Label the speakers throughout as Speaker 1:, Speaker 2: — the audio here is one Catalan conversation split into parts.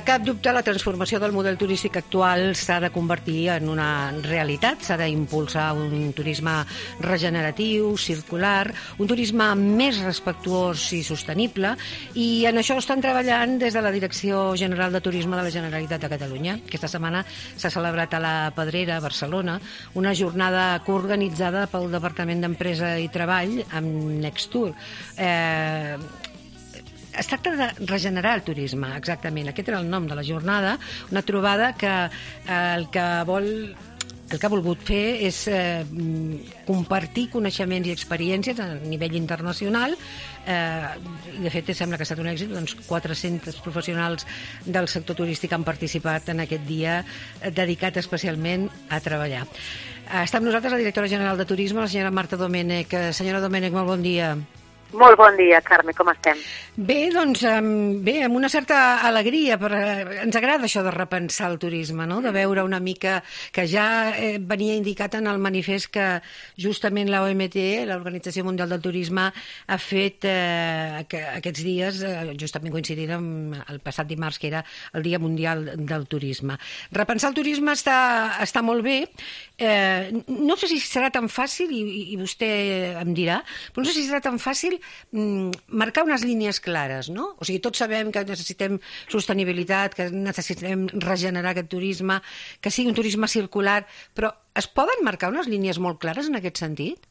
Speaker 1: cap dubte, la transformació del model turístic actual s'ha de convertir en una realitat, s'ha d'impulsar un turisme regeneratiu, circular, un turisme més respectuós i sostenible, i en això estan treballant des de la Direcció General de Turisme de la Generalitat de Catalunya. Aquesta setmana s'ha celebrat a la Pedrera, a Barcelona, una jornada coorganitzada pel Departament d'Empresa i Treball amb Nextur. Es tracta de regenerar el turisme, exactament. Aquest era el nom de la jornada, una trobada que el que ha volgut fer és compartir coneixements i experiències a nivell internacional, i de fet sembla que ha estat un èxit. 400 professionals del sector turístic han participat en aquest dia dedicat especialment a treballar. Està amb nosaltres la directora general de Turisme, la senyora Marta Domènech. Senyora Domènech, molt bon dia.
Speaker 2: Molt bon dia, Carme, com estem?
Speaker 1: Bé, doncs, amb una certa alegria, ens agrada això de repensar el turisme, no? De veure una mica que ja venia indicat en el manifest que justament l'OMT, l'Organització Mundial del Turisme, ha fet aquests dies, justament coincidint amb el passat dimarts, que era el Dia Mundial del Turisme. Repensar el turisme està molt bé. No sé si serà tan fàcil, i vostè em dirà, però no sé si serà tan fàcil marcar unes línies clares, no? O sigui, tots sabem que necessitem sostenibilitat, que necessitem regenerar aquest turisme, que sigui un turisme circular, però es poden marcar unes línies molt clares en aquest sentit?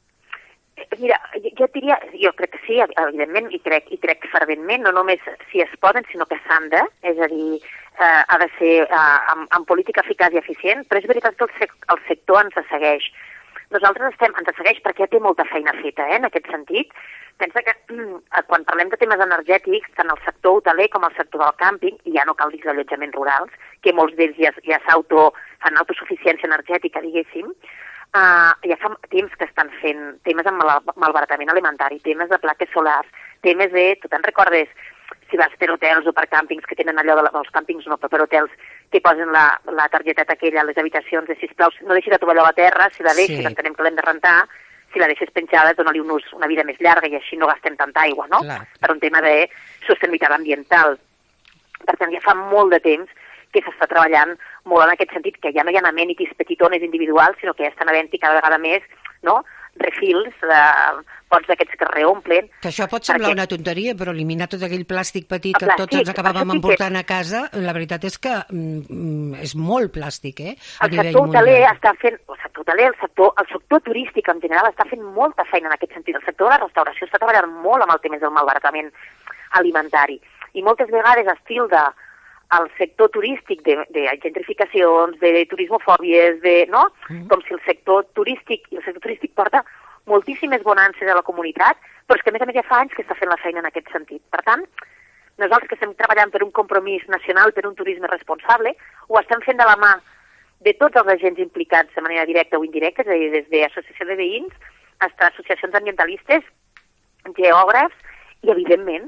Speaker 2: Mira, jo crec que sí, evidentment, i crec ferventment, no només si es poden, sinó que s'han de, és a dir, ha de ser amb política eficaç i eficient, però és veritat que el sector ens segueix. Nosaltres ens segueix perquè ja té molta feina feta, en aquest sentit. Pensa que quan parlem de temes energètics, tant el sector hoteler com el sector del càmping, i ja no cal dir d'allotjaments rurals, que molts d'ells ja fan autosuficiència energètica, diguéssim, ja fa temps que estan fent temes amb malbaratament alimentari, temes de plaques solars, temes de, tu te'n recordes, si vas per hotels o per càmpings que tenen allò dels càmpings, no, però per hotels que posen la targeteta aquella a les habitacions de sisplau, no deixis la tovalló a la terra, si la deixes, entenem que l'hem de rentar, si la deixes penjada, dona-li una vida més llarga i així no gastem tanta aigua, no? Clar. Per un tema de sostenibilitat ambiental. Per tant, ja fa molt de temps que s'està treballant molt en aquest sentit, que ja no hi ha amenities petitones individuals, sinó que ja estan havent-hi cada vegada més, no?, refills, pots d'aquests que es reomplen.
Speaker 1: Que això pot semblar una tonteria, però eliminar tot aquell plàstic petit que tots ens acabàvem emportant a casa, la veritat és que és molt plàstic, a nivell mundial.
Speaker 2: El sector turístic en general està fent molta feina en aquest sentit. El sector de la restauració està treballant molt amb el tema del malbaratament alimentari. I moltes vegades es tilda el sector turístic de gentrificacions, de turismofòbies, no? Com si el sector turístic porta moltíssimes bonances a la comunitat, però és que a més ja fa anys que està fent la feina en aquest sentit. Per tant, nosaltres que estem treballant per un compromís nacional, per un turisme responsable, ho estem fent de la mà de tots els agents implicats de manera directa o indirecta, és a dir, des d'associació de veïns, fins a associacions ambientalistes, geògrafs i, evidentment,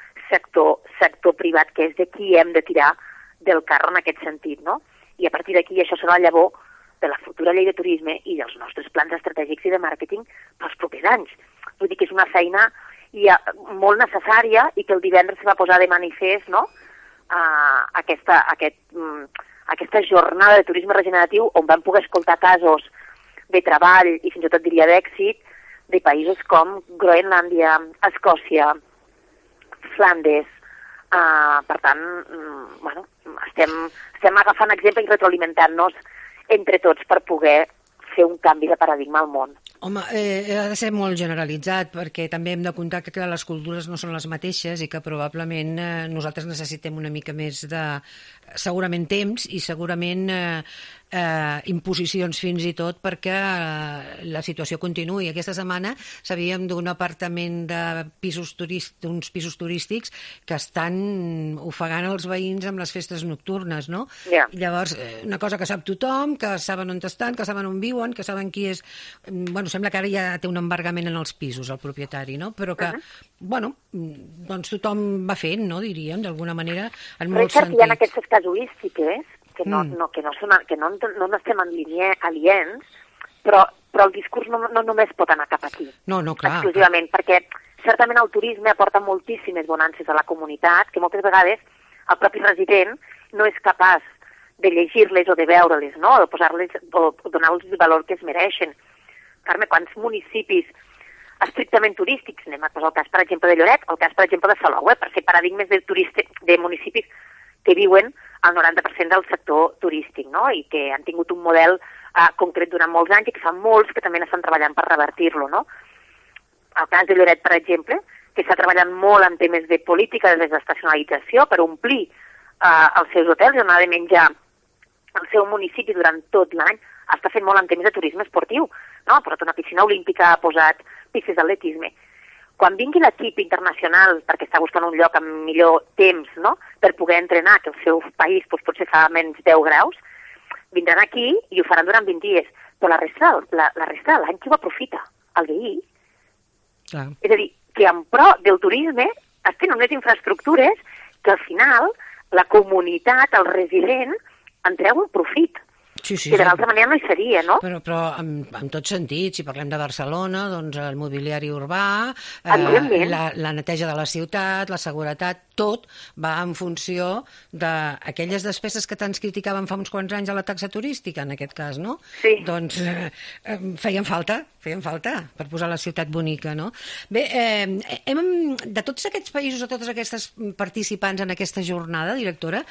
Speaker 2: sector privat, que és de qui hem de tirar del carro en aquest sentit, no? I a partir d'aquí això serà la llavor de la futura llei de turisme i dels nostres plans estratègics i de màrqueting pels propers anys. Vull dir que és una feina molt necessària i que el divendres se va posar de manifest, no?, aquesta jornada de turisme regeneratiu on vam poder escoltar casos de treball i fins i tot diria d'èxit de països com Groenlàndia, Escòcia, Flandes. Per tant, estem agafant exemple i retroalimentant-nos entre tots per poder fer un canvi de paradigma al món.
Speaker 1: Home, ha de ser molt generalitzat, perquè també hem de comptar que les cultures no són les mateixes i que probablement nosaltres necessitem una mica més de, segurament, temps i segurament imposicions fins i tot perquè la situació continuï. Aquesta setmana sabíem d'un apartament d'uns pisos turístics que estan ofegant els veïns amb les festes nocturnes, no?
Speaker 2: Yeah.
Speaker 1: Llavors, una cosa que sap tothom, que saben on estan, que saben on viuen, que saben qui és... Bueno, sembla que ara ja té un embargament en els pisos, el propietari, no? Però que, doncs tothom va fent, no, diríem, d'alguna manera, en molts sentits.
Speaker 2: Hi ha aquestes casuístiques que no n'estem aliens, però el discurs no només pot anar cap aquí.
Speaker 1: No, clar.
Speaker 2: Exclusivament, perquè certament el turisme aporta moltíssimes bonances a la comunitat, que moltes vegades el propi resident no és capaç de llegir-les o de veure-les, no? O de posar-les o donar-los el valor que es mereixen. Carme, quants municipis estrictament turístics, anem a posar el cas, per exemple, de Lloret, el cas, per exemple, de Salou, per ser paradigmes de municipis que viuen el 90% del sector turístic, no? I que han tingut un model concret durant molts anys i que fa molts que també estan treballant per revertir-lo, no? El cas de Lloret, per exemple, que està treballant molt en temes de política de desestacionalització per omplir els seus hotels i anar de menjar al seu municipi durant tot l'any, està fent molt en temes de turisme esportiu, no? Ha posat una piscina olímpica, ha posat pistes d'atletisme. Quan vingui l'equip internacional, perquè està buscant un lloc amb millor temps, no?, per poder entrenar, que el seu país potser fa menys 10 graus, vindran aquí i ho faran durant 20 dies. Però la resta de l'any qui ho aprofita? El veí.
Speaker 1: Clar.
Speaker 2: És a dir, que en pro del turisme es tenen unes infraestructures que al final la comunitat, el resident, en treu un profit.
Speaker 1: Sí,
Speaker 2: que de l'altra manera no hi seria, no?
Speaker 1: Però en tots sentits, si parlem de Barcelona, doncs el mobiliari urbà, la neteja de la ciutat, la seguretat, tot va en funció d'aquelles despeses que tants criticàvem fa uns quants anys a la taxa turística, en aquest cas, no?
Speaker 2: Sí.
Speaker 1: Doncs feien falta per posar la ciutat bonica, no? Bé, de tots aquests països, o totes aquestes participants en aquesta jornada, directora,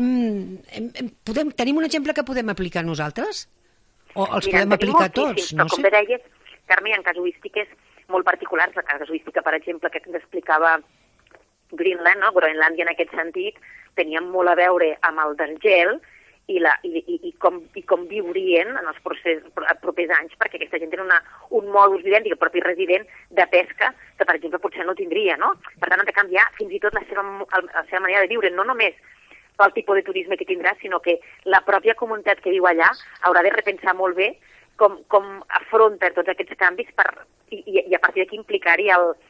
Speaker 1: tenim un exemple que podem aplicar nosaltres? O els podem aplicar tots?
Speaker 2: No sé. Com bé deies, Carme, hi ha casuístiques molt particulars. La casuística, per exemple, que ens explicava Greenland, no? Groenlàndia en aquest sentit, tenia molt a veure amb el desgel i com viurien en els propers anys, perquè aquesta gent tenen un modus vivendi, el propi resident de pesca, que per exemple potser no tindria, no? Per tant, han de canviar fins i tot la seva manera de viure, no només pel tipus de turisme que tindrà, sinó que la pròpia comunitat que viu allà haurà de repensar molt bé com afronta tots aquests canvis i a partir d'aquí implicar-hi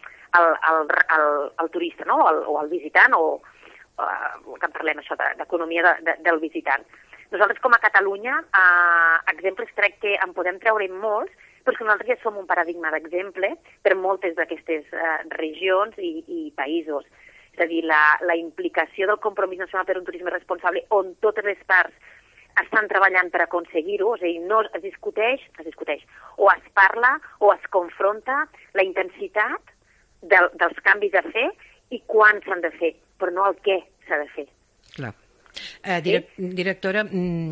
Speaker 2: el turista, no? O el visitant, o que en parlem això d'economia del visitant. Nosaltres com a Catalunya, exemples crec que en podem treure molts, però que nosaltres ja som un paradigma d'exemple per moltes d'aquestes regions i països. És a dir, la implicació del compromís nacional per un turisme responsable on totes les parts estan treballant per aconseguir-ho, és a dir, no es discuteix, o es parla o es confronta la intensitat dels canvis a fer i quan s'han de fer, però no el què s'ha de fer.
Speaker 1: Clar. Directora,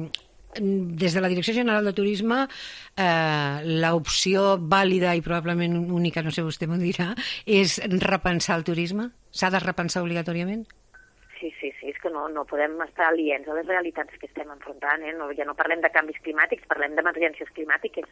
Speaker 1: des de la Direcció General de Turisme, l'opció vàlida i probablement única, no sé, vostè m'ho dirà, és repensar el turisme? S'ha de repensar obligatòriament?
Speaker 2: Sí, és que no podem estar aliens a les realitats que estem enfrontant. Ja no parlem de canvis climàtics, parlem d'emergències climàtiques.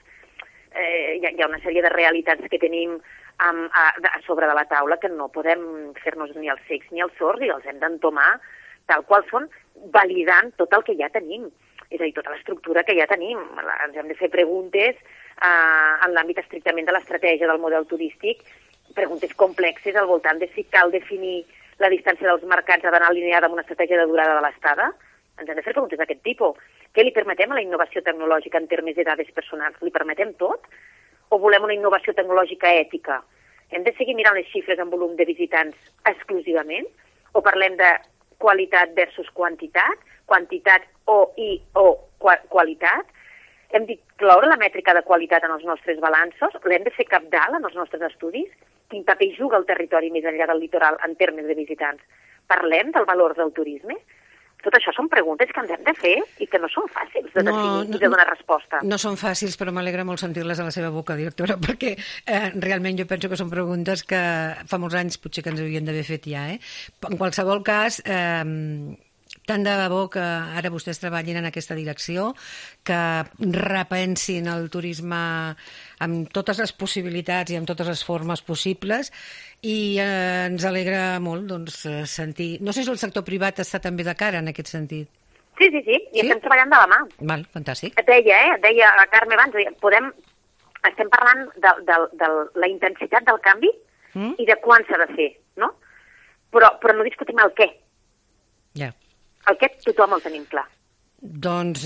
Speaker 2: Hi ha una sèrie de realitats que tenim a sobre de la taula que no podem fer-nos ni els cecs ni els sords i els hem d'entomar tal qual són, validant tot el que ja tenim. És a dir, tota l'estructura que ja tenim. Ens hem de fer preguntes en l'àmbit estrictament de l'estratègia del model turístic, preguntes complexes al voltant de si cal definir la distància dels mercats ha d'anar alineada amb una estratègia de durada de l'estada. Ens hem de fer preguntes d'aquest tipus. Què li permetem a la innovació tecnològica en termes de dades personals? Li permetem tot? O volem una innovació tecnològica ètica? Hem de seguir mirant les xifres en volum de visitants exclusivament? O parlem de qualitat versus quantitat? Quantitat o qualitat? Hem d'incloure la mètrica de qualitat en els nostres balanços? L'hem de fer cabdal en els nostres estudis? Quin paper juga el territori més enllà del litoral en termes de visitants? Parlem del valor del turisme? Tot això són preguntes que ens hem de fer i que no són fàcils de definir i de donar resposta.
Speaker 1: No són fàcils, però m'alegra molt sentir-les a la seva boca, directora, perquè realment jo penso que són preguntes que fa molts anys potser que ens haurien d'haver fet ja. En qualsevol cas, tant de debò que ara vostès treballin en aquesta direcció, que repensin el turisme amb totes les possibilitats i amb totes les formes possibles, i ens alegra molt sentir... No sé si el sector privat està també de cara en aquest sentit.
Speaker 2: Sí, i estem treballant de la mà.
Speaker 1: Val, fantàstic.
Speaker 2: Et deia la Carme abans, estem parlant de la intensitat del canvi i de quan s'ha de fer, no? Però no discutim el què.
Speaker 1: Ja.
Speaker 2: El què tothom el tenim clar.
Speaker 1: Doncs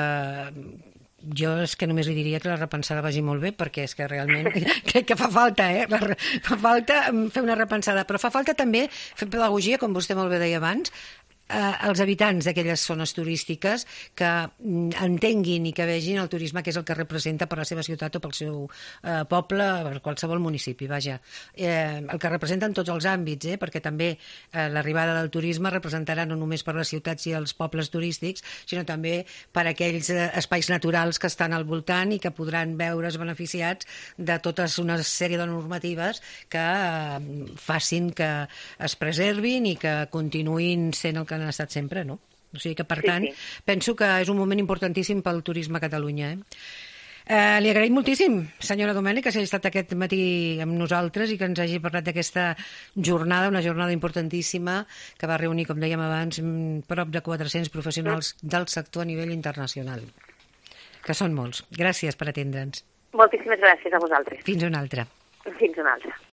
Speaker 1: jo és que només li diria que la repensada vagi molt bé, perquè és que realment crec que fa falta, fa falta fer una repensada, però fa falta també fer pedagogia, com vostè molt bé deia abans, els habitants d'aquelles zones turístiques que entenguin i que vegin el turisme que és el que representa per la seva ciutat o pel seu poble, per qualsevol municipi, vaja. El que representa en tots els àmbits, perquè també l'arribada del turisme representarà no només per les ciutats i els pobles turístics, sinó també per aquells espais naturals que estan al voltant i que podran veure's beneficiats de tota una sèrie de normatives que facin que es preservin i que continuïn sent el que han estat sempre, no? O sigui que, per tant, penso que és un moment importantíssim pel turisme a Catalunya. Li agraïm moltíssim, senyora Domènech, que s'hagi estat aquest matí amb nosaltres i que ens hagi parlat d'aquesta jornada, una jornada importantíssima que va reunir, com dèiem abans, prop de 400 professionals del sector a nivell internacional, que són molts. Gràcies per atendre'ns.
Speaker 2: Moltíssimes gràcies a vosaltres.
Speaker 1: Fins una altra.
Speaker 2: Fins una altra.